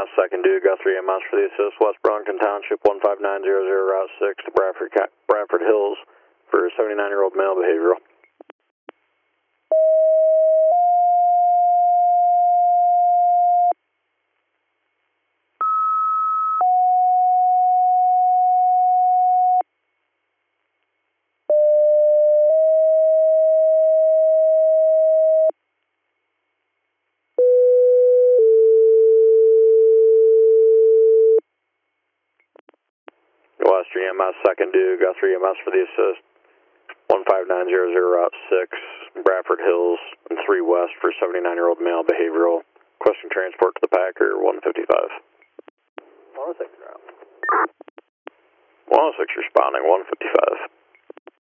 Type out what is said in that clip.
second due, got 3 EMS for the assist, West Burlington Township, 15900, Route 6 to Bradford Hills for a 79-year-old male behavioral. West EMS second due, got 3 EMS for the assist, 15900, Route 6, Bradford Hills, and 3 West for 79-year-old male behavioral. Requesting transport to the Packer, 155. 106 route. 106 responding, 155.